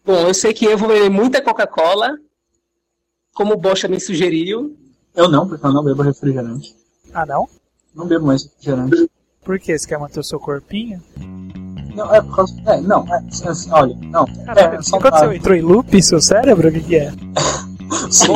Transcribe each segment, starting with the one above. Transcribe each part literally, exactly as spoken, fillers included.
Bom, eu sei que eu vou beber muita Coca-Cola, como o Bocha me sugeriu. Eu não, porque eu não bebo refrigerante. Ah, não? Não bebo mais refrigerante. Por quê? Você quer manter o seu corpinho? Não, é por causa... É, não, é, assim, olha, não. Caraca, é, o que aconteceu? Entrou em loop seu cérebro? O que que é? Sim.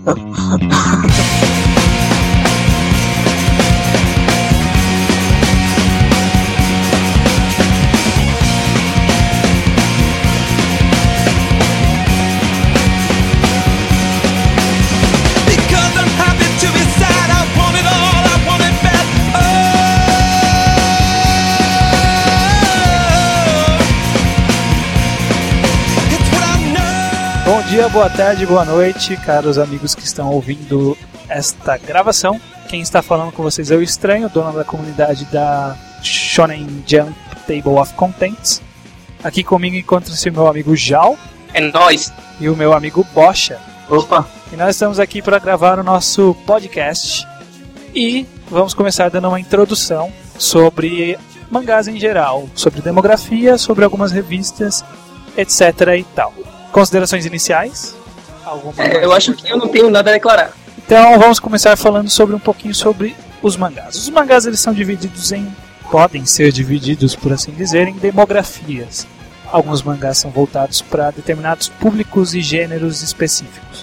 Bom dia, boa tarde, boa noite, caros amigos que estão ouvindo esta gravação. Quem está falando com vocês é o Estranho, dono da comunidade da Shonen Jump Table of Contents. Aqui comigo encontra-se o meu amigo Jal. É nóis! E o meu amigo Bocha. Opa! E nós estamos aqui para gravar o nosso podcast. E vamos começar dando uma introdução sobre mangás em geral, sobre demografia, sobre algumas revistas, etc e tal. Considerações iniciais? É, eu acho que eu não tenho nada a declarar. Então vamos começar falando sobre um pouquinho sobre os mangás. Os mangás eles são divididos em... podem ser divididos, por assim dizer, em demografias. Alguns mangás são voltados para determinados públicos e gêneros específicos.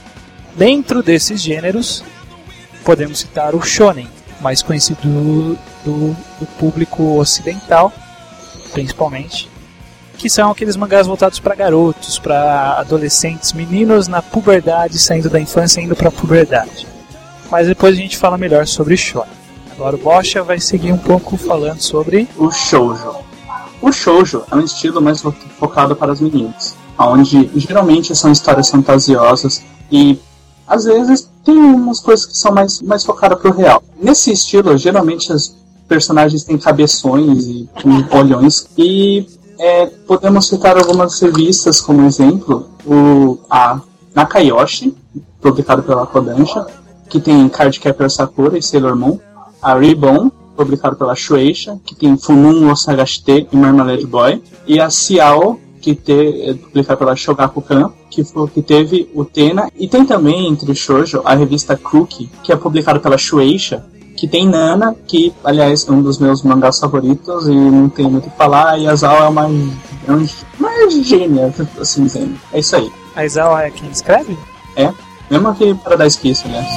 Dentro desses gêneros, podemos citar o shonen, mais conhecido do, do, do público ocidental, principalmente, que são aqueles mangás voltados para garotos, para adolescentes, meninos na puberdade, saindo da infância e indo para a puberdade. Mas depois a gente fala melhor sobre shonen. Agora o Bocha vai seguir um pouco falando sobre o shoujo. O shoujo é um estilo mais focado para as meninas, onde geralmente são histórias fantasiosas e às vezes tem umas coisas que são mais, mais focadas para o real. Nesse estilo, geralmente os personagens têm cabeções e olhões e É, podemos citar algumas revistas como exemplo, o, a Nakayoshi, publicado pela Kodansha, que tem Cardcaptor Sakura e Sailor Moon, a Ribbon, publicado pela Shueisha, que tem Funun o Sagashite e Marmalade Boy, e a Xiao, que te, é publicada pela Shogakukan, que, foi, que teve o Tena, e tem também entre o shoujo a revista Cookie, que é publicada pela Shueisha, que tem Nana, que, aliás, é um dos meus mangás favoritos e não tem muito o que falar, e a Zao é uma, é uma gênia, assim dizendo. É isso aí. A Zao é quem escreve? É, mesmo que Paradise Kiss, aliás.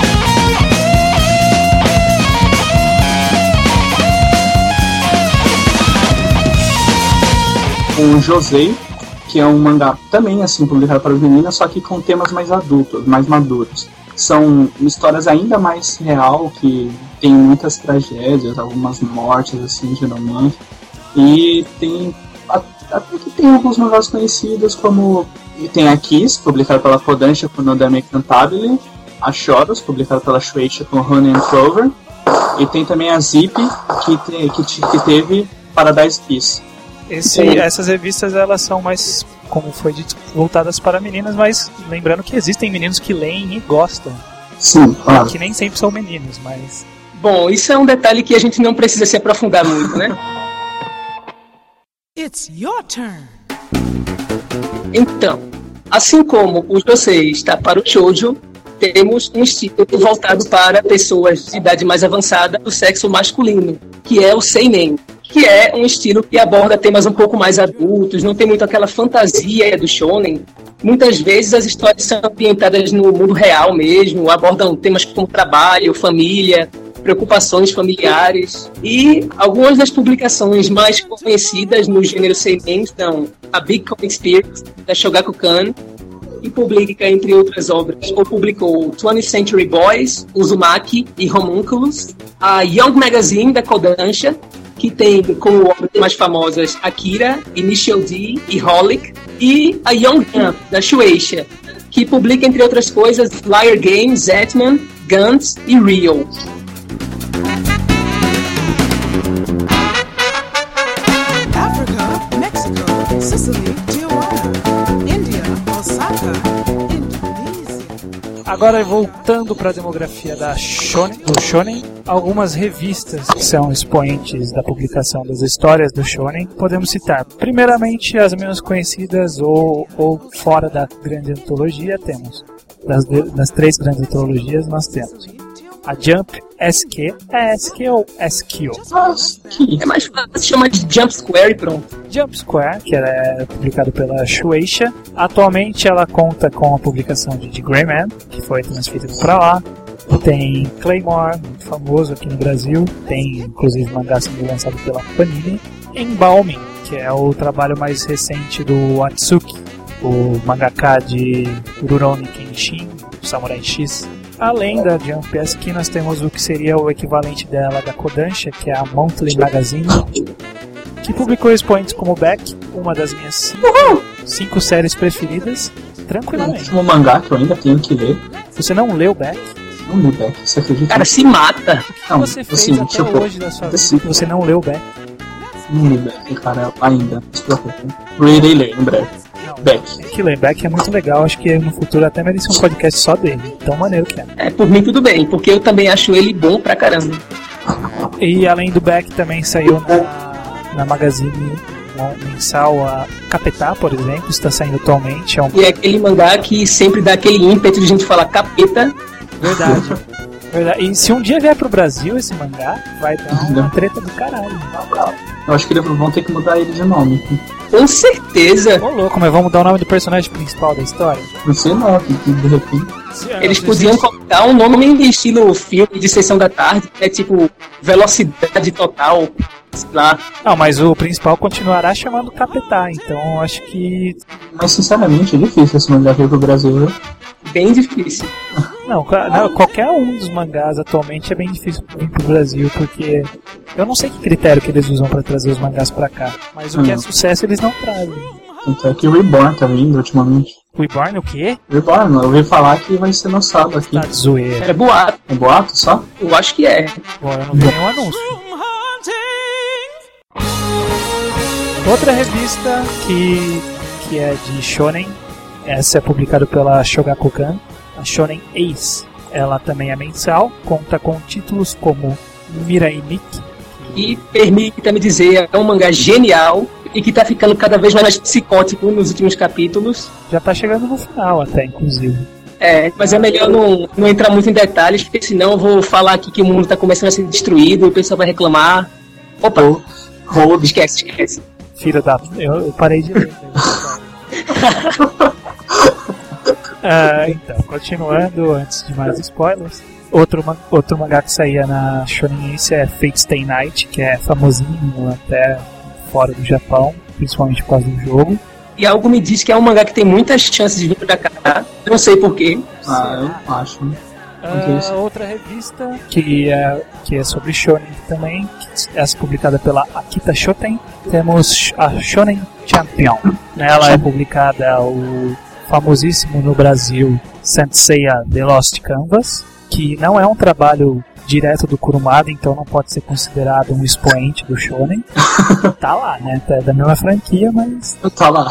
O Josei, que é um mangá também, assim, publicado para meninas, só que com temas mais adultos, mais maduros. São histórias ainda mais real, que tem muitas tragédias, algumas mortes, assim, geralmente. E tem... até que tem alguns mangás conhecidos, como... E tem a Kiss, publicado pela Kodansha com Nodame Cantabile. A Choros, publicado pela Shueisha com Honey and Clover. E tem também a Zip, que, te, que, que teve Paradise Kiss. Esse, essas revistas, elas são mais, como foi dito, voltadas para meninas, mas lembrando que existem meninos que leem e gostam. Sim, claro. Que nem sempre são meninos, mas... Bom, isso é um detalhe que a gente não precisa se aprofundar muito, né? It's your turn. Então, assim como o Josei está para o shoujo, temos um estilo voltado para pessoas de idade mais avançada do sexo masculino, que é o seinen, que é um estilo que aborda temas um pouco mais adultos, não tem muito aquela fantasia do shonen. Muitas vezes as histórias são ambientadas no mundo real mesmo, abordam temas como trabalho, família, preocupações familiares. E algumas das publicações mais conhecidas no gênero seinen são a Big Comic Spirit, da Shogakukan, que publica, entre outras obras, ou publicou twentieth Century Boys, Uzumaki e Homunculus, a Young Magazine, da Kodansha, que tem como obras mais famosas Akira, Initial D e Holic, e a Young Jump, da Shueisha, que publica, entre outras coisas, Liar Game, Zetman, Guns e Rio. Africa, Mexico, Sicily, Tijuana, India, Osaka, Indonesia. Agora, voltando para a demografia da Shonen, do Shonen, algumas revistas que são expoentes da publicação das histórias do Shonen, podemos citar, primeiramente, as menos conhecidas ou, ou fora da grande antologia, temos, das, das três grandes antologias, nós temos a Jump S Q, é S Q ou S Q? É mais fácil chamar de Jump Square e pronto. Jump Square, que ela é publicada pela Shueisha. Atualmente ela conta com a publicação de The Gray Man, que foi transferido para lá. Tem Claymore, muito famoso aqui no Brasil. Tem inclusive mangá sendo lançado pela Panini. Embalming, que é o trabalho mais recente do Atsuki, o mangaka de Rurouni Kenshin, Samurai X. Além da Jump S Q, nós temos o que seria o equivalente dela da Kodansha, que é a Monthly Magazine, que publicou expoentes como Beck, uma das minhas cinco, cinco séries preferidas, tranquilamente. O último mangá que eu ainda tenho que ler. Você não leu Beck? Não li Beck, você acredita? Cara, se mata. O que não, você fez assim, até tipo, hoje da sua vida? assim, Você não leu Beck? Não li Beck, cara, ainda. Não se preocupe. Eu irei ler em breve. Não, Beck. Tem que ler, Beck é muito legal, acho que no futuro até merece um podcast só dele, tão maneiro que é. É, por mim tudo bem, porque eu também acho ele bom pra caramba. E além do Beck também saiu na, na Magazine mensal a Capetá, por exemplo, está saindo atualmente. É um... E é aquele mangá que sempre dá aquele ímpeto de a gente falar capeta. Verdade. Verdade. E se um dia vier pro Brasil esse mangá, vai dar uma treta do caralho. Eu acho que eles vão ter que mudar ele de nome. Com certeza. Ô louco, mas vamos mudar o nome do personagem principal da história? Não sei não, que de repente. Eles podiam colocar um nome meio estilo filme de Sessão da Tarde, que é tipo Velocidade Total, sei lá. Não, mas o principal continuará chamando Capetá, então acho que... Mas sinceramente é difícil esse mangá vir pro Brasil, viu? Bem difícil. Não, não, qualquer um dos mangás atualmente é bem difícil vir pro Brasil, porque eu não sei que critério que eles usam pra trazer os mangás pra cá, mas o hum. que é sucesso eles não trazem. Então é que o Reborn tá vindo ultimamente. Reborn o quê? Reborn, eu ouvi falar que vai ser lançado aqui. Tá de zoeira. É boato. É boato só? Eu acho que é. Bom, eu não vi nenhum anúncio. Outra revista que, que é de Shonen, essa é publicada pela Shogakukan, a Shonen Ace. Ela também é mensal, conta com títulos como Mirai Nikki. E permita-me dizer, é um mangá genial e que tá ficando cada vez mais psicótico nos últimos capítulos. Já tá chegando no final até, inclusive. É, mas é melhor não, não entrar muito em detalhes, porque senão eu vou falar aqui que o mundo tá começando a ser destruído e o pessoal vai reclamar. Opa, Hold. esquece, esquece. Filho da... Eu, eu parei de ler. Ah, então, continuando, antes de mais spoilers, outro, outro mangá que saía na Shonen Ace é Fate Stay Night, que é famosinho até fora do Japão, principalmente por causa do jogo. E algo me diz que é um mangá que tem muitas chances de vir pra cá, não sei porquê. Ah, eu acho, né? Uh, outra revista que é, que é sobre Shonen também, que é publicada pela Akita Shoten, temos a Shonen Champion. Nela é publicada o famosíssimo no Brasil Saint Seiya The Lost Canvas, que não é um trabalho direto do Kurumada, então não pode ser considerado um expoente do Shonen. Tá lá, né? É da mesma franquia, mas... Tá lá.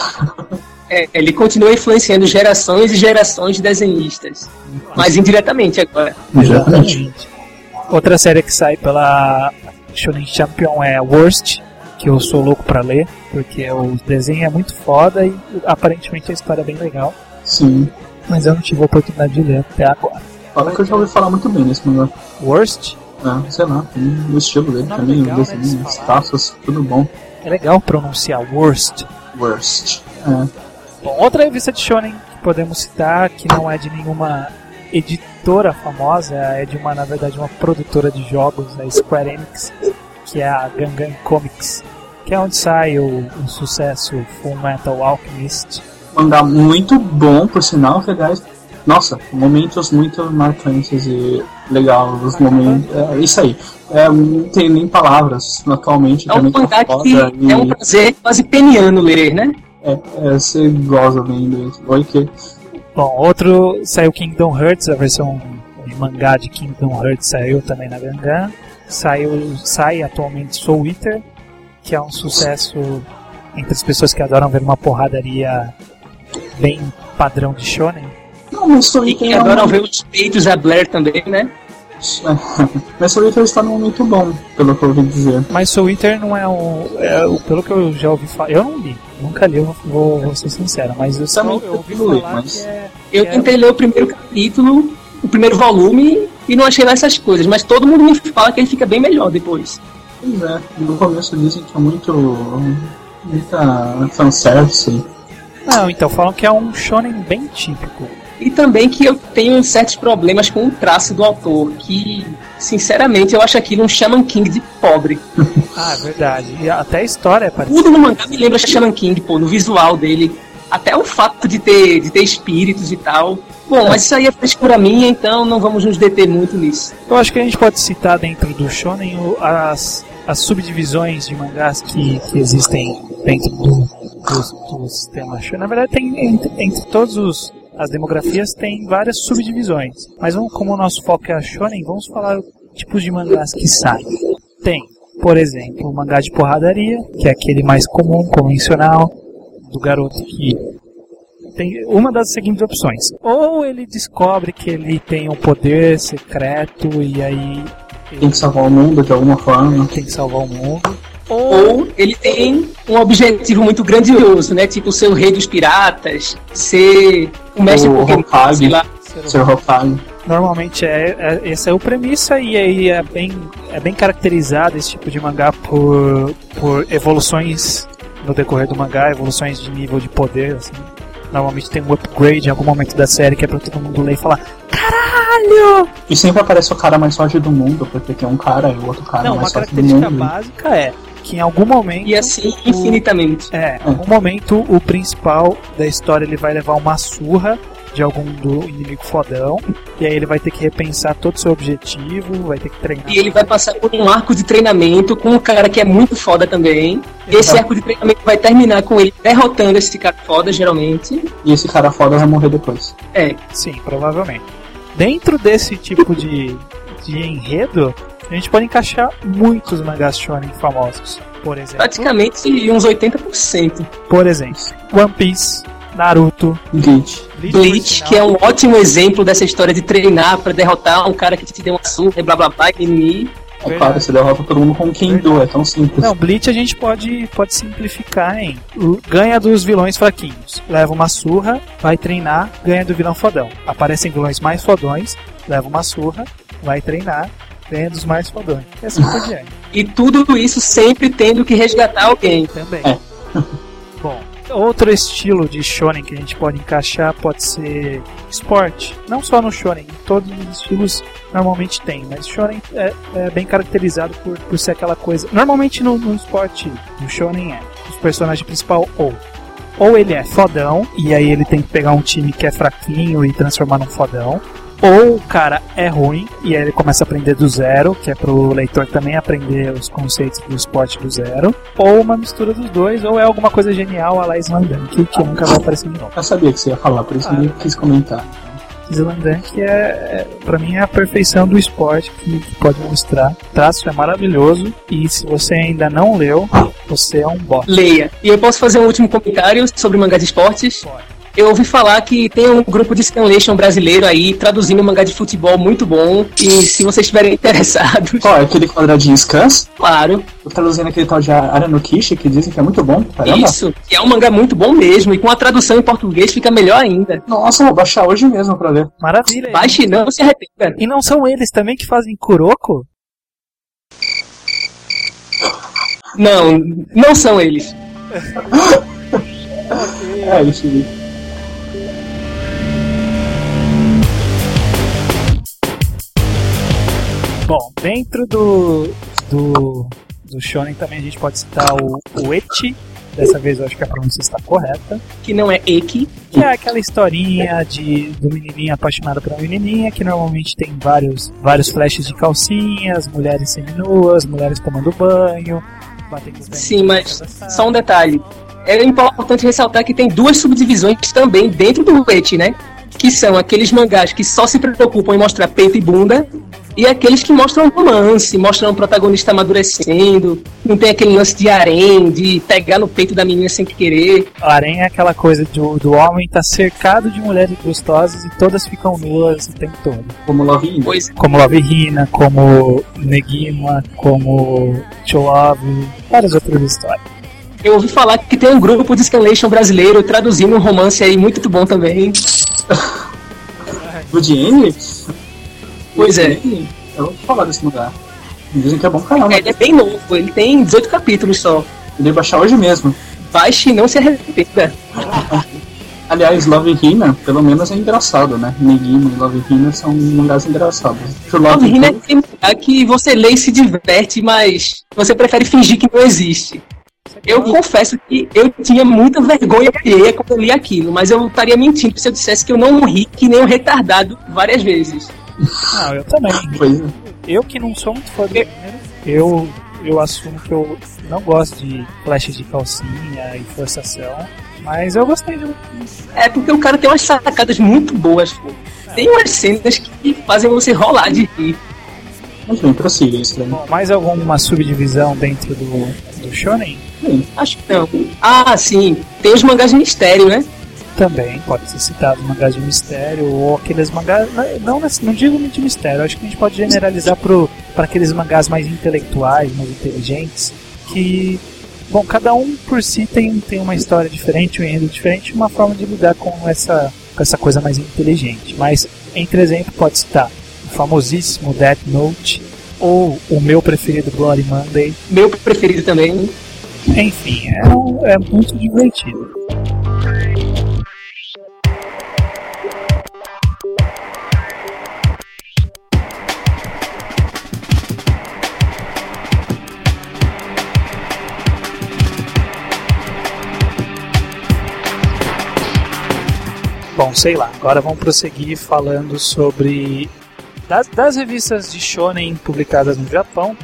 É, ele continua influenciando gerações e gerações de desenhistas, mas indiretamente agora. Exatamente. Outra série que sai pela Shonen Champion é Worst, que eu sou louco pra ler, porque o desenho é muito foda e aparentemente a história é bem legal. Sim. Mas eu não tive a oportunidade de ler até agora. Fala que eu já ouvi falar muito bem nesse mangá. Worst? É, sei lá, tem o estilo dele Não, também, legal, o desenho, né, os traços, tudo bom. É legal pronunciar Worst. Worst. É. Bom, outra revista de Shonen que podemos citar, que não é de nenhuma editora famosa, é de uma, na verdade, uma produtora de jogos, a Square Enix, que é a Gangan Comics, que é onde sai o, o sucesso Full Metal Alchemist. Mangá muito bom, por sinal, legais. Nossa, momentos muito marcantes e legal, os momentos. É isso aí. É, não tem nem palavras atualmente. É um mangá que e... é um prazer quase peniano ler, né? É, é, você goza vendo isso. Oi, que... Bom, outro saiu Kingdom Hearts, a versão de mangá de Kingdom Hearts saiu também na Gangan. Saiu, sai atualmente Soul Eater, que é um sucesso entre as pessoas que adoram ver uma porradaria bem padrão de shonen. Não, mas Soul E Eater que é adoram um... ver os peitos da Blair também, né? Mas Soul Eater está num momento bom, pelo que eu ouvi dizer. Mas Soul Eater não é um. É, o- pelo que eu já ouvi falar. Eu não li, nunca li, eu vou, vou, vou ser sincero, mas eu, só, Também eu ouvi prefiro ler, falar mas- que é. Eu que é- tentei ler o primeiro capítulo, o primeiro volume, e não achei lá essas coisas, mas todo mundo me fala que ele fica bem melhor depois. Pois é, no começo dizem que é muito... muita fanservice. Não, então falam que é um shonen bem típico. E também que eu tenho certos problemas com o traço do autor, que, sinceramente, eu acho aquilo um Shaman King de pobre. Ah, é verdade. E até a história é parecida. Tudo no mangá me lembra Shaman King, pô, no visual dele. Até o fato de ter, de ter espíritos e tal. Bom, mas isso aí é frescura minha, então não vamos nos deter muito nisso. Eu acho que a gente pode citar dentro do shonen o- as, as subdivisões de mangás que, que existem dentro do, do, do sistema shonen. Na verdade, tem entre, entre todos os as demografias tem várias subdivisões. Mas vamos, como o nosso foco é a shonen, vamos falar tipos de mangás que saem. Tem, por exemplo, o mangá de porradaria, que é aquele mais comum, convencional, do garoto que tem uma das seguintes opções. Ou ele descobre que ele tem um poder secreto e aí Tem que salvar o mundo de alguma forma. tem que salvar o mundo. Ou ele tem um objetivo muito grandioso, né? Tipo ser o rei dos piratas, ser o mestre O Pokémon, Hokage. sei lá. Ser Hokage. Normalmente é, é essa é o premissa e aí é bem é bem caracterizado esse tipo de mangá por por evoluções no decorrer do mangá, evoluções de nível de poder, assim. Normalmente tem um upgrade em algum momento da série que é pra todo mundo ler e falar caralho! E sempre aparece o cara mais forte do mundo, porque tem um cara e o outro cara Não, uma mais forte do característica mundo. básica é que em algum momento E assim o- infinitamente. É, em algum momento o principal da história ele vai levar uma surra de algum do inimigo fodão, e aí ele vai ter que repensar todo o seu objetivo, vai ter que treinar. E ele vai passar por um arco de treinamento com um cara que é muito foda também. Esse arco de treinamento vai terminar com ele derrotando esse cara foda, geralmente. E esse cara foda vai morrer depois. É, Sim, provavelmente. Dentro desse tipo de, de enredo, a gente pode encaixar muitos mangás shonen famosos. Por exemplo, praticamente uns oitenta por cento. por exemplo, One Piece, Naruto, Bleach. Bleach, que é um ótimo exemplo dessa história de treinar pra derrotar um cara que te deu uma surra e blá blá blá, e mimimi. É Verdade. claro, você derrota todo mundo com um Kendo, é tão simples. Não, Bleach a gente pode, pode simplificar em o- ganha dos vilões fraquinhos, leva uma surra, vai treinar, ganha do vilão fodão. Aparecem vilões mais fodões, leva uma surra, vai treinar, ganha dos mais fodões. E assim por diante. E tudo isso sempre tendo que resgatar alguém. Também. É. Bom, outro estilo de shonen que a gente pode encaixar pode ser esporte. Não só no shonen, em todos os estilos normalmente tem, mas shonen é, é bem caracterizado por, por ser aquela coisa. Normalmente no, no esporte, no shonen é o personagem principal ou ou ele é fodão e aí ele tem que pegar um time que é fraquinho e transformar num fodão. Ou o cara é ruim e aí ele começa a aprender do zero, que é pro leitor também aprender os conceitos do esporte do zero. Ou uma mistura dos dois, ou é alguma coisa genial a la Slandunk, que nunca vai aparecer de novo. Eu sabia que você ia falar, por isso Ah, que eu quis comentar. Slandunk é, é, pra mim, é a perfeição do esporte que, que pode mostrar. O traço é maravilhoso e se você ainda não leu, você é um bosta. Leia. E eu posso fazer um último comentário sobre mangá de esportes? Pode. Eu ouvi falar que tem um grupo de Scanlation brasileiro aí traduzindo mangá de futebol muito bom. E se vocês estiverem interessados, Qual é aquele quadradinho Scans? claro, Eu traduzindo aquele tal de Aranokishi, que dizem que é muito bom. Caramba. isso, que é um mangá muito bom mesmo. E com a tradução em português fica melhor ainda. Nossa, vou baixar hoje mesmo pra ler. Maravilha. Baixe não, se arrependa. E não são eles também que fazem Kuroko? Não, não são eles. É, isso aí. Bom, dentro do, do, do shonen também a gente pode citar o, o ecchi. Dessa vez eu acho que a pronúncia está correta. Que não é Eki. Que é aquela historinha de, do menininho apaixonado pela menininha, que normalmente tem vários, vários flashes de calcinhas, mulheres seminuas, mulheres tomando banho, batendo os dentes. Sim, mas Engraçado. só um detalhe. É importante ressaltar que tem duas subdivisões também dentro do Eti, né? Que são aqueles mangás que só se preocupam em mostrar peito e bunda e aqueles que mostram romance, mostram o protagonista amadurecendo, não tem aquele lance de harém, de pegar no peito da menina sem querer. O harém é aquela coisa do, do homem estar tá cercado de mulheres gostosas e todas ficam nuas o tempo todo. Como Love Hina. Pois. Como Love Hina, como Negima, como Cholove, várias outras histórias. Eu ouvi falar que tem um grupo de scanlation brasileiro traduzindo um romance aí muito bom também. Good End? Pois é. Eu vou falar desse lugar. Dizem que é bom caramba. É, ele é bem novo, ele tem dezoito capítulos só. Eu devo baixar hoje mesmo. Baixe e não se arrependa. Aliás, Love Hina, pelo menos é engraçado, né? Negima e Love Hina são mangás engraçados. Love Hina é aquele mangá que você lê e se diverte, mas você prefere fingir que não existe. Eu confesso que eu tinha muita vergonha alheia quando eu li aquilo, mas eu estaria mentindo se eu dissesse que eu não ri que nem um retardado várias vezes. Não, eu também. Pois é. Eu que não sou muito fã do gênero, eu, eu assumo que eu não gosto de flash de calcinha e forçação, mas eu gostei de um. É porque o cara tem umas sacadas muito boas, pô. Tem umas cenas que fazem você rolar de rir. Mas bem, prossiga isso daí. Bom, mais alguma subdivisão dentro do, do shonen? Sim. Acho que não. Ah, sim. Tem os mangás de mistério, né? Também pode ser citado mangás de mistério ou aqueles mangás, não, não digo de mistério, acho que a gente pode generalizar para aqueles mangás mais intelectuais, mais inteligentes, que, bom, cada um por si tem, tem uma história diferente, um enredo diferente, uma forma de lidar com essa, com essa coisa mais inteligente. Mas, entre exemplo, pode citar o famosíssimo Death Note ou o meu preferido Bloody Monday. Meu preferido também. Enfim, é, um, é muito divertido. Bom, sei lá, agora vamos prosseguir falando sobre das, das revistas de shonen publicadas no Japão.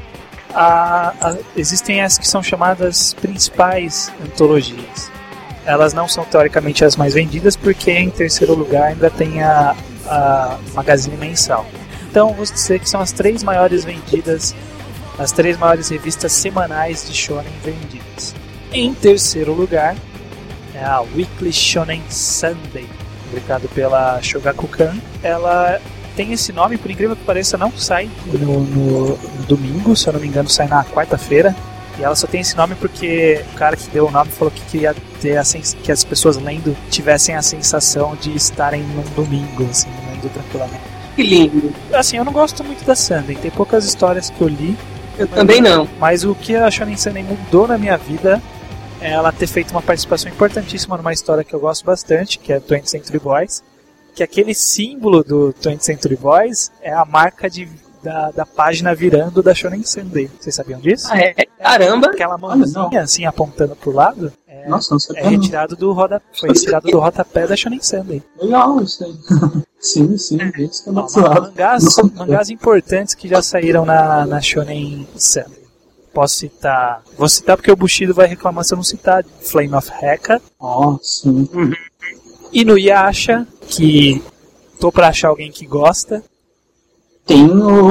A, a, existem as que são chamadas principais antologias. Elas não são teoricamente as mais vendidas porque em terceiro lugar ainda tem a, a Magazine Mensal. Então vou dizer que são as três maiores vendidas, as três maiores revistas semanais de shonen vendidas. Em terceiro lugar é a Weekly Shonen Sunday, publicado pela Shogakukan. Ela tem esse nome, por incrível que pareça, não sai no, no, no domingo, se eu não me engano, sai na quarta-feira. E ela só tem esse nome porque o cara que deu o nome falou que queria ter a sens- que as pessoas lendo tivessem a sensação de estarem num domingo, assim, lendo tranquilamente. Que lindo. Assim, eu não gosto muito da Sunday, tem poucas histórias que eu li. Eu também não. Mas o que a Shonen Sunday mudou na minha vida é ela ter feito uma participação importantíssima numa história que eu gosto bastante, que é twentieth Century Boys. Que aquele símbolo do twentieth Century Boys é a marca de, da, da página virando da Shonen Sunday. Vocês sabiam disso? Ah, é? Caramba! Aquela mãozinha assim apontando pro lado é, Nossa, não sabia é retirado do roda, foi retirado do rodapé da Shonen Sunday. Legal isso aí. Sim, sim, isso que é muito zoado. Mangás, mangás importantes que já saíram na, na Shonen Sunday. Posso citar... Vou citar porque o Bushido vai reclamar se eu não citar. Flame of Heka. Ó, oh, sim. Uhum. Inuyasha, que tô pra achar alguém que gosta. Tem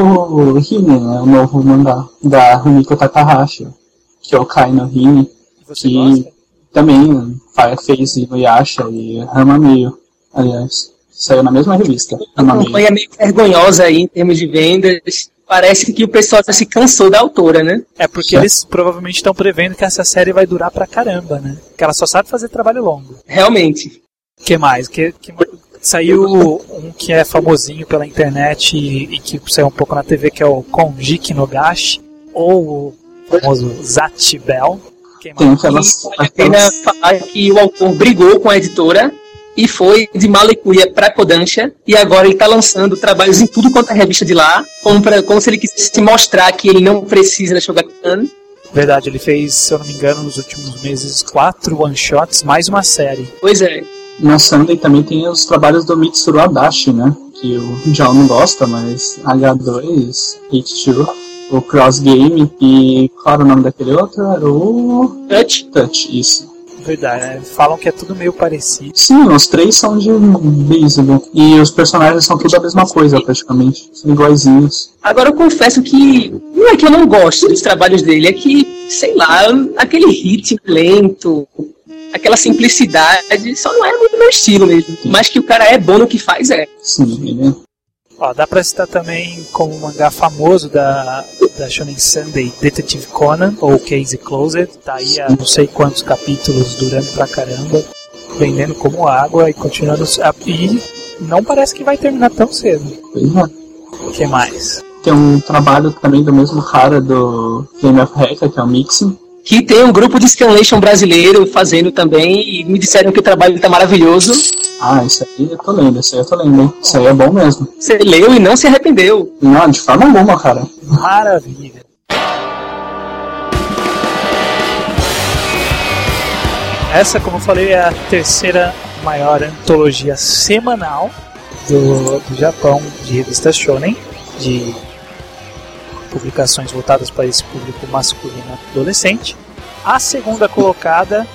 o Hime, né, o novo mangá da Rumiko Takahashi, que é o Kai no Hime, Você que gosta? também fez Inuyasha e Hamameio, aliás, saiu na mesma revista. A campanha é meio vergonhosa aí em termos de vendas. Parece que o pessoal já se cansou da autora, né? É porque Certo. eles provavelmente estão prevendo que essa série vai durar pra caramba, né? Que ela só sabe fazer trabalho longo. Realmente. O que mais? Que, que, saiu um que é famosinho pela internet e, e que saiu um pouco na T V, que é o Konjiki no Gashi, ou o famoso Zatch Bell. Que Tem mais? aquelas... Vale a pena falar que o autor brigou com a editora e foi de Malecuia pra Kodansha, e agora ele tá lançando trabalhos em tudo quanto é revista de lá, como, pra, como se ele quisesse mostrar que ele não precisa da Shogakukan. Verdade, ele fez, se eu não me engano, nos últimos meses, quatro one-shots, mais uma série. Pois é. Na Sunday também tem os trabalhos do Mitsuru Adachi, né? Que o John não gosta, mas H dois, H dois, o Cross Game e qual era o nome daquele outro? Era o... Touch. Touch, isso. Verdade, né? Falam que é tudo meio parecido. Sim, os três são de beisebol. E os personagens são tudo a mesma coisa, praticamente. São iguaizinhos. Agora eu confesso que não é que eu não gosto dos trabalhos dele, é que, sei lá, aquele ritmo lento, aquela simplicidade, só não é muito meu estilo mesmo. Mas que o cara é bom no que faz, é. Sim, ele é. Ó, dá pra citar também como um mangá famoso da, da Shonen Sunday, Detective Conan, ou Case Closed. Tá aí há não sei quantos capítulos, durando pra caramba, vendendo como água e continuando... A, e não parece que vai terminar tão cedo. Pois é. O que mais? Tem um trabalho também do mesmo cara do Game of Hacker, que é o Mixing. Que tem um grupo de scanlation brasileiro fazendo também, e me disseram que o trabalho tá maravilhoso. Ah, isso aí eu tô lendo, isso aí eu tô lendo, hein? Isso aí é bom mesmo. Você leu e não se arrependeu. Não, de forma alguma, cara. Maravilha. Essa, como eu falei, é a terceira maior antologia semanal do, do Japão de revistas shonen, de publicações voltadas para esse público masculino adolescente. A segunda colocada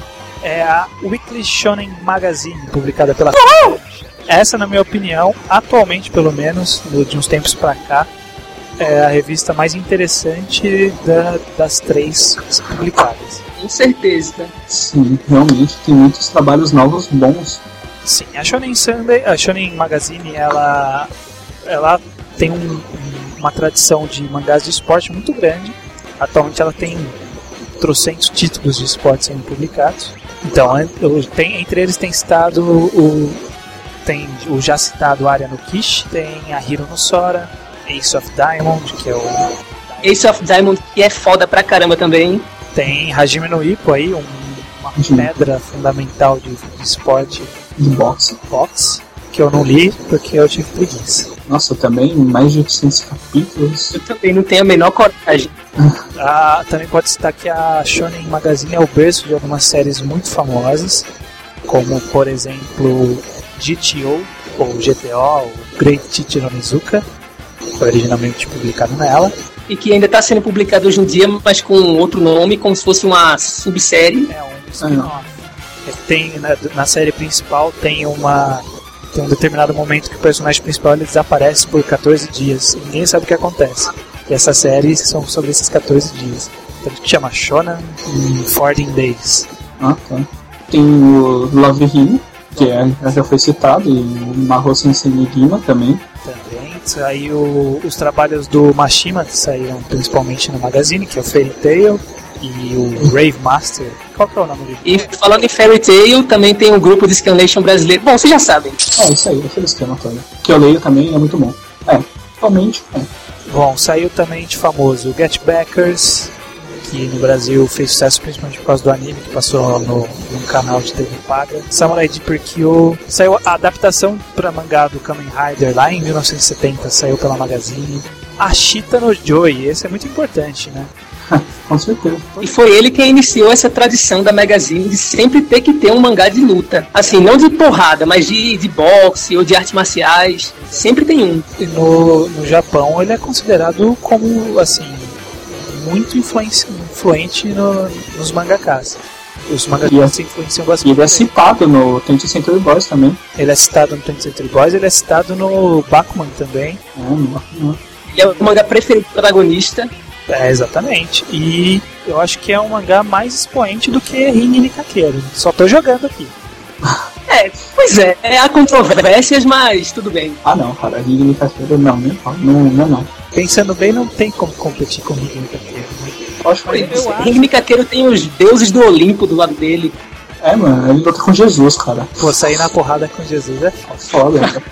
é a Weekly Shonen Magazine, publicada pela uhum. Essa, na minha opinião, atualmente pelo menos, de uns tempos pra cá, é a revista mais interessante da, das três publicadas. Com certeza. Sim, realmente tem muitos trabalhos novos bons. Sim, a Shonen Sunday, a Shonen Magazine, ela, ela tem um, um, uma tradição de mangás de esporte muito grande. Atualmente ela tem trocentos títulos de esporte sendo publicados. Então, tem, entre eles tem estado o, tem o já citado Area no Kishi, tem a Hiro no Sora, Ace of Diamond, que é o... Ace of Diamond, que é foda pra caramba também. Tem Hajime no Ippo aí, um, uma pedra fundamental de, de esporte. De boxe. Boxe, que eu não li porque eu tive preguiça. Nossa, também mais de oitocentos capítulos. Eu também não tenho a menor coragem. Ah, também pode citar que a Shonen Magazine é o berço de algumas séries muito famosas, como, por exemplo, G T O, ou G T O, o Great Teacher Onizuka, que foi originalmente publicado nela. E que ainda está sendo publicado hoje em dia, mas com outro nome, como se fosse uma subsérie. É um spin-off. Tem, na, na série principal tem uma... Tem um determinado momento que o personagem principal ele desaparece por catorze dias. E ninguém sabe o que acontece. E essas séries são sobre esses catorze dias. Então a gente chama Shonen quatorze Days. Ah, tá. Tem o Love Hime, que é, já foi citado, e o Mahou Sensei Nigima também. Também. Aí o, os trabalhos do Mashima saíram principalmente no Magazine, que é o Fairy Tail e o Rave Master. Qual que é o nome dele? E falando em Fairy Tail, também tem um grupo de scanlation brasileiro. Bom, vocês já sabem. É, isso aí, aquele esquema todo. Que eu leio também é muito bom. É, realmente é. Bom, saiu também de famoso o Get Backers, que no Brasil fez sucesso principalmente por causa do anime que passou no, no canal de T V paga. Samurai Deeper Kyo. Saiu a adaptação para mangá do Kamen Rider lá em mil novecentos e setenta, saiu pela Magazine. Ashita no Joy, esse é muito importante, né? Com certeza. E foi ele quem iniciou essa tradição da Magazine de sempre ter que ter um mangá de luta. Assim, não de porrada, mas de, de boxe ou de artes marciais. Sempre tem um. E no, no Japão ele é considerado como, assim, muito influenci, influente no, nos mangakas. Os mangakas se influenciam bastante. E ele é citado no twentieth Century Boys também. Ele é citado no twentieth Century Boys, ele é citado no Bakuman também. É, não, não. Ele é o mangá preferido do protagonista. É, exatamente. E eu acho que é um mangá mais expoente do que Rin Nikakeiro. Só tô jogando aqui. É, pois é, é, há controvérsias, mas tudo bem. Ah não, cara, Rin Nikakeiro não, nem falo, não, não, não. Pensando bem, não tem como competir com Rin Nikakeiro. Acho que Rin Nikakeiro tem os deuses do Olimpo do lado dele. É, mano, ele luta com Jesus, cara. Pô, sair na porrada com Jesus é foda. Foda.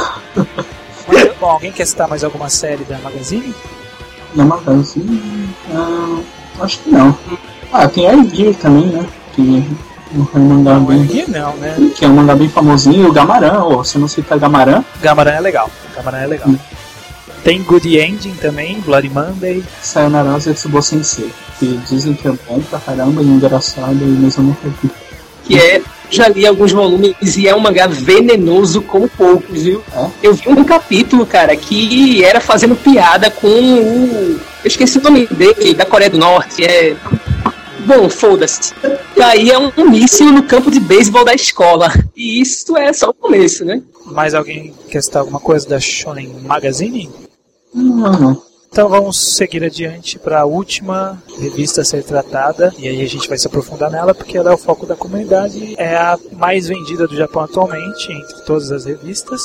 Mas, bom, alguém quer citar mais alguma série da Magazine? Na Magazine? Ah, acho que não. Ah, tem Air Gear também, né? Que é um mangá não, bem... Air não, né? Que é um mangá bem famosinho. O Gamaran, ou se não cita Gamaran... Gamaran é legal. Gamaran é legal. Hum. Tem Good Ending também, Bloody Monday. Sayonara Zetsubo Sensei, que dizem que é bom pra caramba e engraçado, mas eu nunca vi. Que é... Já li alguns volumes e é um mangá venenoso como poucos, viu? É? Eu vi um capítulo, cara, que era fazendo piada com o... Eu esqueci o nome dele, da Coreia do Norte, é... bom, foda-se. E aí é um míssil no campo de beisebol da escola. E isso é só o começo, né? Mais alguém quer citar alguma coisa da Shonen Magazine? Não, não. Então vamos seguir adiante para a última revista a ser tratada, e aí a gente vai se aprofundar nela porque ela é o foco da comunidade, é a mais vendida do Japão atualmente entre todas as revistas,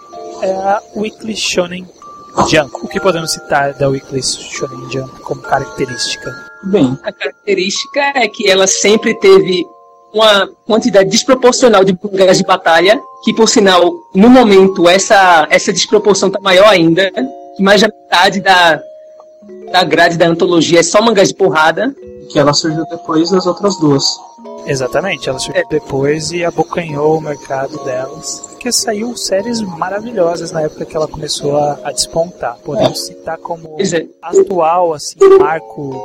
é a Weekly Shonen Jump. O que podemos citar da Weekly Shonen Jump como característica? Bem, A característica é que ela sempre teve uma quantidade desproporcional de mangás de batalha, que por sinal, no momento, essa, essa desproporção está maior ainda, que mais da metade da, da grade da antologia é só mangás de porrada. que ela surgiu depois das outras duas. Exatamente, ela surgiu depois e abocanhou o mercado delas. Porque saiu séries maravilhosas na época que ela começou a, a despontar. Podemos citar como atual, assim, marco,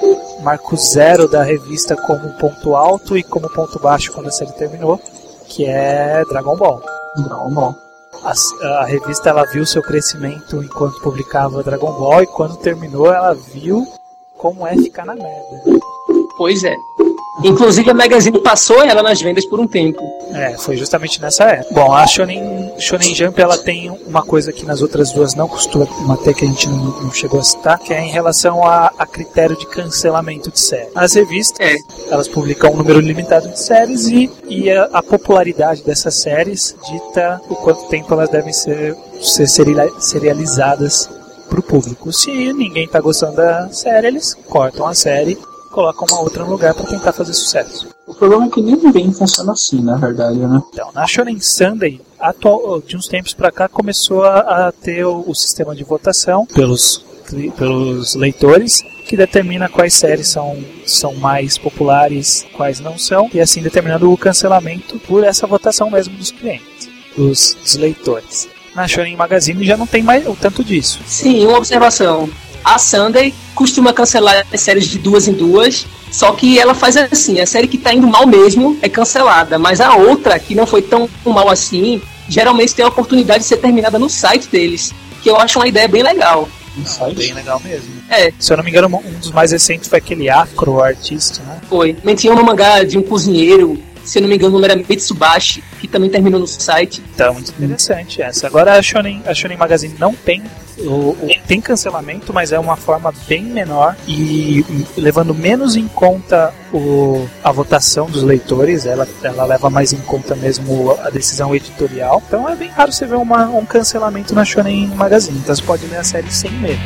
marco zero da revista como ponto alto e como ponto baixo quando a série terminou, que é Dragon Ball. Dragon Ball. A, a revista ela viu seu crescimento enquanto publicava Dragon Ball e quando terminou ela viu como é ficar na merda. Pois é. Inclusive a Magazine passou ela nas vendas por um tempo. É, foi justamente nessa época. Bom, a Shonen, Shonen Jump ela tem uma coisa que nas outras duas não costuma ter, que a gente não, não chegou a citar, que é em relação a, a critério de cancelamento de série. As revistas, é. elas publicam um número limitado de séries e, e a, a popularidade dessas séries dita o quanto tempo elas devem ser, ser serializadas para o público. Se ninguém está gostando da série, eles cortam a série, colocam uma outra no lugar para tentar fazer sucesso. O problema é que nem bem funciona assim, na verdade, né? Então, na Shonen Sunday, atual, de uns tempos para cá, começou a, a ter o, o sistema de votação pelos, pelos leitores, que determina quais séries são, são mais populares, quais não são, e assim determinando o cancelamento por essa votação mesmo dos clientes, dos, dos leitores. Na Shonen Magazine já não tem mais o tanto disso. Sim, uma observação. A Sunday costuma cancelar as séries de duas em duas, só que ela faz assim, a série que tá indo mal mesmo é cancelada, mas a outra, que não foi tão mal assim, geralmente tem a oportunidade de ser terminada no site deles, que eu acho uma ideia bem legal. Ah, bem legal mesmo. É. Se eu não me engano, um dos mais recentes foi aquele Afro Artista, né? Foi. Também tinha uma mangá de um cozinheiro, se eu não me engano o nome era Mitsubashi, que também terminou no site. Então, muito interessante essa. Agora a Shonen, a Shonen Magazine não tem O, o, tem cancelamento, mas é uma forma bem menor e, e levando menos em conta o, a votação dos leitores, ela, ela leva mais em conta mesmo a decisão editorial. Então é bem raro você ver uma, um cancelamento na Shonen Magazine, então você pode ler a série sem medo.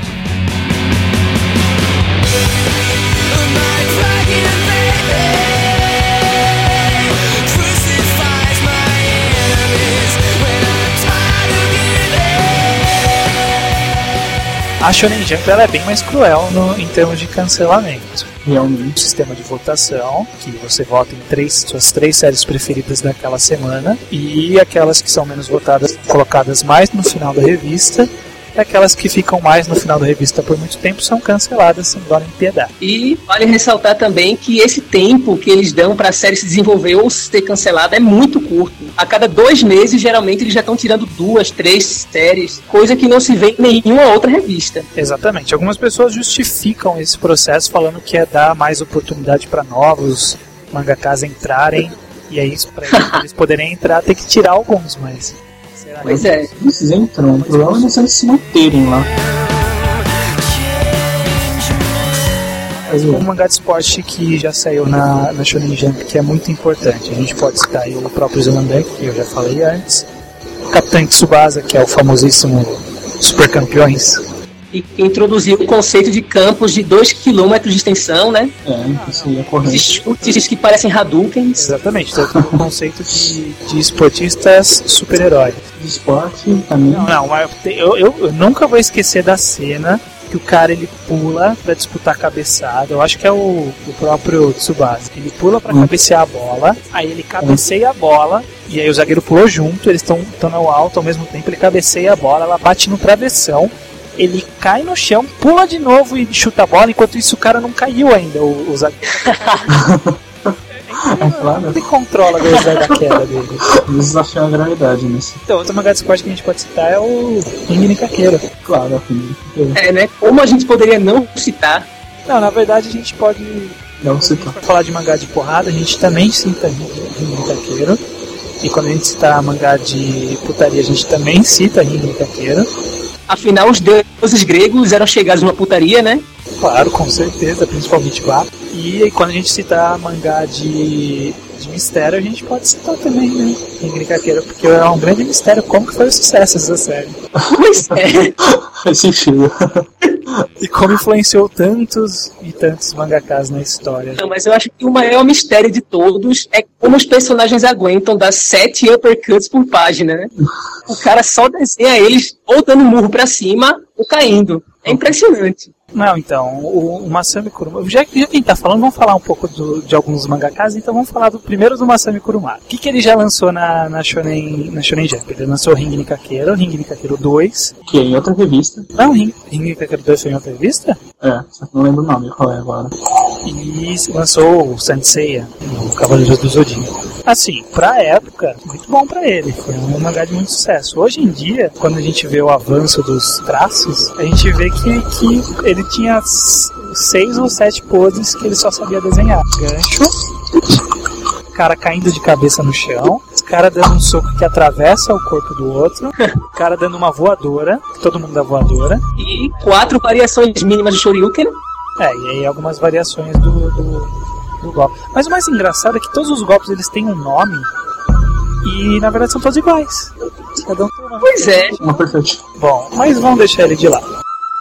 A Shonen Jump ela é bem mais cruel no, em termos de cancelamento. Realmente. Um sistema de votação, que você vota em três, suas três séries preferidas daquela semana, e aquelas que são menos votadas, colocadas mais no final da revista, e aquelas que ficam mais no final da revista por muito tempo são canceladas sem dó nem piedade. E vale ressaltar também que esse tempo que eles dão para a série se desenvolver ou ser cancelada é muito curto. A cada dois meses, geralmente, eles já estão tirando duas, três séries, coisa que não se vê em nenhuma outra revista. Exatamente. Algumas pessoas justificam esse processo falando que é dar mais oportunidade para novos mangakas entrarem, e aí para eles poderem entrar tem que tirar alguns, mas... Pois é. Eles entram, o problema é eles se manterem lá. Mas um mangá de esporte que já saiu na, na Shonen Jump, que é muito importante. A gente pode citar aí o próprio Zelandek, que eu já falei antes. O Capitão Tsubasa, que é o famosíssimo Super Campeões. E que introduziu o conceito de campos de dois quilômetros de extensão, né? É, isso aí é correto. Chutes que parecem Hadoukens. Exatamente, então o conceito de, de esportistas super-heróis. De esporte também. Não, não, mas eu, eu, eu nunca vou esquecer da cena que o cara ele pula pra disputar a cabeçada. Eu acho que é o, o próprio Tsubasa. Ele pula pra hum. cabecear a bola, aí ele cabeceia a bola, e aí o zagueiro pulou junto, eles estão no alto ao mesmo tempo, ele cabeceia a bola, ela bate no travessão, ele cai no chão, pula de novo e chuta a bola, enquanto isso o cara não caiu ainda, o, o zagueiro. É claro. Ele controla a velocidade da queda dele. Eles desafiam a gravidade nisso. Então, outro mangá de esporte que a gente pode citar é o Ringo Kakeiro. Claro, é o Ringo Kakeiro. É, né? Como a gente poderia não citar? Não, na verdade a gente pode Dá você tá. Pra falar de mangá de porrada, a gente também cita Ringo Taqueiro. E quando a gente cita mangá de putaria, a gente também cita Ringo Taqueiro. Afinal, os deuses gregos eram chegados numa putaria, né? Claro, com certeza, principalmente lá. E quando a gente citar mangá de, de mistério, a gente pode citar também, né? Ringo Taqueiro, porque é um grande mistério como que foi o sucesso dessa série. Pois é. Faz sentido. E como influenciou tantos e tantos mangakas na história. Não, mas eu acho que o maior mistério de todos é como os personagens aguentam dar sete uppercuts por página, né? O cara só desenha eles ou dando murro pra cima ou caindo. É impressionante. Não, então, o, o Masami Kurumada... Já, já quem tá falando, vamos falar um pouco do, de alguns mangakas, então vamos falar do primeiro do Masami Kurumada. O que, que ele já lançou na, na, Shonen, na Shonen Jump? Ele lançou o Ringo Taqueiro, Ringo Taqueiro dois. Que é em outra revista. Não, Ringo Taqueiro dois foi em outra revista? É, só que não lembro o nome, qual é agora. E lançou o Senseiya, o Cavaleiro do Zodíaco. Assim, pra época, muito bom pra ele. Foi um mangá de muito sucesso. Hoje em dia, quando a gente vê o avanço dos traços, a gente vê que, que ele tinha seis ou sete poses que ele só sabia desenhar. Gancho, cara caindo de cabeça no chão, cara dando um soco que atravessa o corpo do outro, cara dando uma voadora, todo mundo dá voadora. E quatro variações mínimas de Shoryuken. É, e aí algumas variações do, do, do golpe. Mas o mais engraçado é que todos os golpes eles têm um nome e na verdade são todos iguais. Cada um tem um nome. Pois é. Uma perfeita. Bom, mas vamos deixar ele de lado.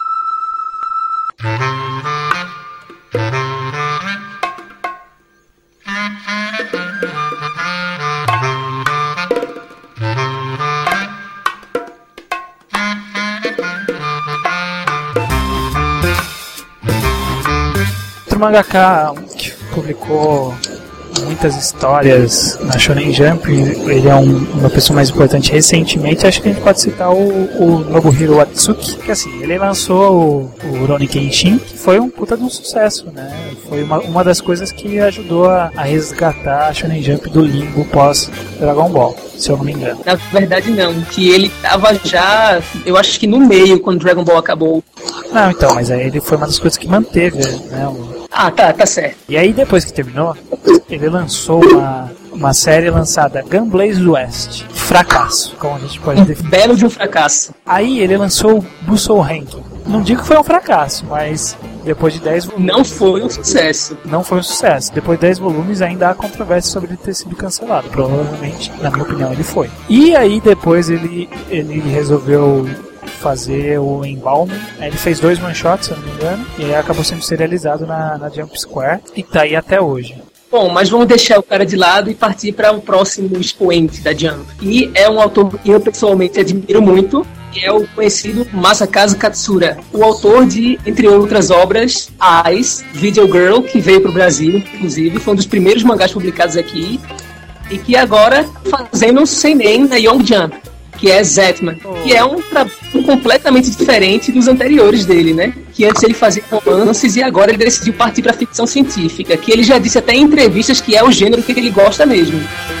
Outro mangaka que publicou muitas histórias na Shonen Jump, ele é um, uma pessoa mais importante recentemente, acho que a gente pode citar o, o Nobuhiro Watsuki, que assim, ele lançou o, o Rurouni Kenshin, que foi um puta de um sucesso, né? Foi uma, uma das coisas que ajudou a, a resgatar a Shonen Jump do limbo pós Dragon Ball, se eu não me engano. Na verdade não, que ele tava já, eu acho que no meio, quando Dragon Ball acabou. Não, então, mas aí ele foi uma das coisas que manteve, né? O... Ah, tá, tá certo. E aí depois que terminou, ele lançou uma, uma série lançada, Gunblaze West, fracasso, como a gente pode definir. Belo de um fracasso. Aí ele lançou o Busou Ranking. Não digo que foi um fracasso, mas depois de dez volumes... Não foi um sucesso. Não foi um sucesso. Depois de dez volumes ainda há controvérsia sobre ele ter sido cancelado. Provavelmente, na minha opinião, ele foi. E aí depois ele, ele resolveu fazer o Embalm. Ele fez dois one-shots, se eu não me engano, e aí acabou sendo serializado na, na Jump Square e tá aí até hoje. Bom, mas vamos deixar o cara de lado e partir para o próximo expoente da Jump. E é um autor que eu pessoalmente admiro muito, que é o conhecido Masakazu Katsura, o autor de, entre outras obras, Eyes, Video Girl, que veio para o Brasil, inclusive, foi um dos primeiros mangás publicados aqui, e que agora fazendo um seinen na Young Jump, que é Zetman, oh. que é um trabalho completamente diferente dos anteriores dele, né? Que antes ele fazia romances e agora ele decidiu partir para ficção científica, que ele já disse até em entrevistas que é o gênero que ele gosta mesmo.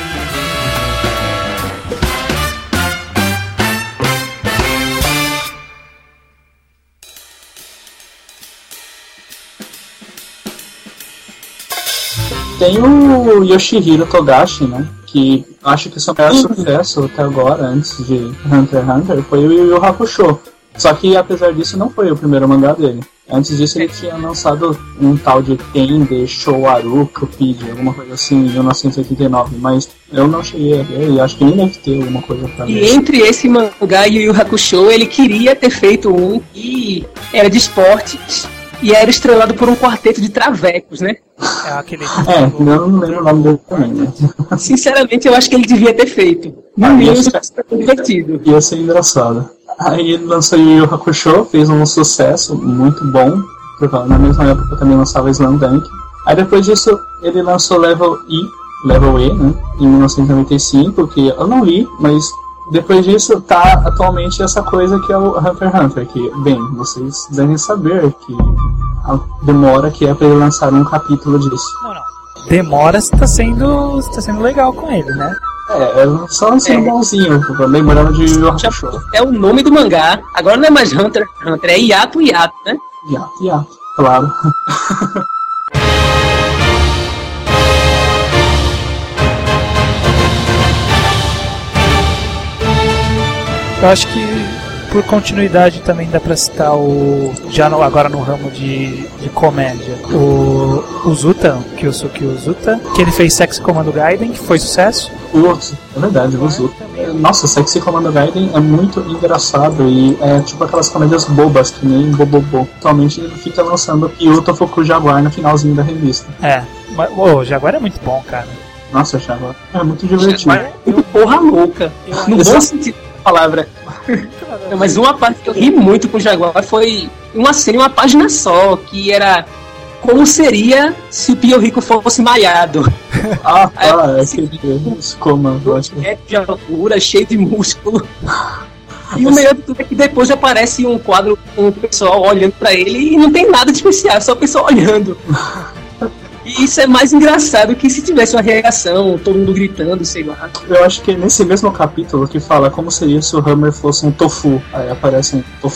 Tem o Yoshihiro Togashi, né? Que acho que o seu maior sucesso até agora, antes de Hunter x Hunter, foi o Yu Yu Hakusho. Só que apesar disso não foi o primeiro mangá dele. Antes disso ele tinha lançado um tal de Tende Showaru Cupid, alguma coisa assim, em mil novecentos e oitenta e nove, mas eu não cheguei a ver e acho que nem deve ter alguma coisa pra ver. E entre esse mangá e o Yu Yu Hakusho, ele queria ter feito um que era de esportes e era estrelado por um quarteto de travecos, né? É aquele... É, eu não lembro o nome dele também, né? Sinceramente, eu acho que ele devia ter feito. No Ah, mínimo, ia isso ser- vai ser divertido. Ia ser engraçado. Aí ele lançou Yu Yu Hakusho, fez um sucesso muito bom, porque na mesma época também lançava Slam Dunk. Aí depois disso ele lançou Level E, Level E, né, em mil novecentos e noventa e cinco, que eu não li, mas depois disso tá atualmente essa coisa que é o Hunter x Hunter, que, bem, vocês devem saber que a demora que é pra ele lançar um capítulo disso. Não, não. Demora se tá sendo, se tá sendo legal com ele, né? É, é só assim, É. bonzinho, lembrando de Yu Yu Já Hakusho. é o nome do mangá. Agora não é mais Hunter x Hunter, é Yato Yato, né? Yato, yato, claro. Eu acho que por continuidade também dá pra citar o. Já no, agora no ramo de, de comédia. O, o Zuta, Kyosuke Uzuta, que ele fez Sexy Commando Gaiden, que foi sucesso. Putz, é verdade, o Zuta. Nossa, Sexy Commando Gaiden é muito engraçado e é tipo aquelas comédias bobas que nem Bobobô. Atualmente ele fica lançando Kyoto Fuku Jaguar no finalzinho da revista. É, mas o Jaguar é muito bom, cara. Nossa, Jaguar é muito divertido. Jaguar é muito porra louca. No bom sentido da palavra. Mas uma parte que eu ri muito com o Jaguar foi uma cena, uma página só, que era como seria se o Pio Rico fosse malhado. Ah, tá, é aquele comando. É de altura, cheio de músculo. E o melhor de tudo é que depois aparece um quadro com o pessoal olhando pra ele e não tem nada de especial, é só o pessoal olhando. E isso é mais engraçado que se tivesse uma reação, todo mundo gritando, sei lá. Eu acho que é nesse mesmo capítulo que fala como seria se o Hammer fosse um tofu. Aí aparece um tofu.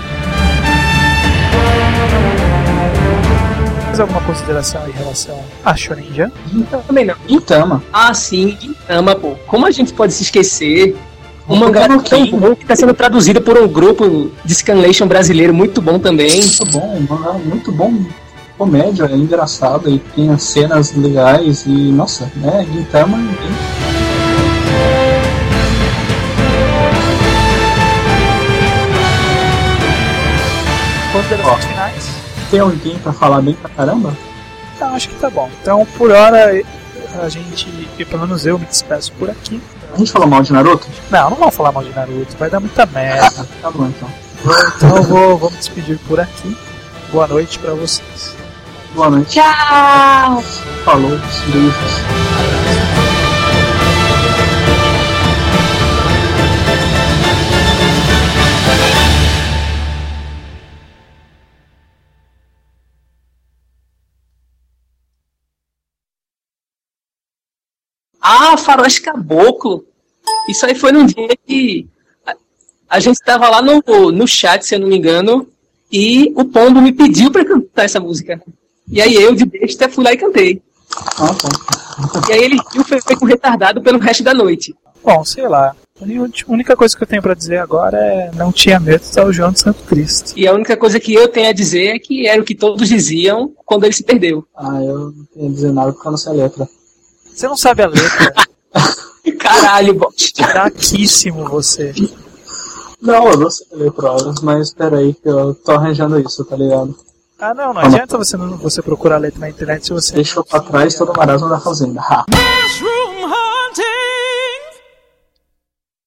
Mais alguma consideração em relação a Shonen Jump? Então, também não. Gintama. Ah, sim, Gintama, pô. Como a gente pode se esquecer? Um mangá Gintama tão quem? bom que está sendo traduzido por um grupo de scanlation brasileiro muito bom também. Muito bom, um mangá muito bom. Comédia, é engraçada e tem as cenas legais e, nossa, né, Gintama e... Considerações finais? Tem alguém pra falar bem pra caramba? Então, acho que tá bom. Então, por hora, a gente, e pelo menos eu, me despeço por aqui. A gente falou mal de Naruto? Não, não vamos falar mal de Naruto, vai dar muita merda. Tá bom, então. Então eu vou, vou me despedir por aqui. Boa noite pra vocês. Boa noite. Tchau! Falou, beijos. Ah, Faroeste Caboclo! Isso aí foi num dia que a, a gente estava lá no, no chat, se eu não me engano, e o Pombo me pediu pra cantar essa música. E aí eu, de besta, fui lá e cantei. Ah, tá. E aí ele viu, foi, foi com retardado pelo resto da noite. Bom, sei lá. A única coisa que eu tenho pra dizer agora é não tinha medo, tá o João de Santo Cristo. E a única coisa que eu tenho a dizer é que era o que todos diziam quando ele se perdeu. Ah, eu não tenho a dizer nada porque eu não sei a letra. Você não sabe a letra. Caralho, bosta. Fraquíssimo você. Não, eu não sei a letra, mas peraí que eu tô arranjando isso, tá ligado? Ah, não, não adianta você, não, você procurar a letra na internet se você... Deixou pra trás todo o marasmo da fazenda. Ha. Mushroom!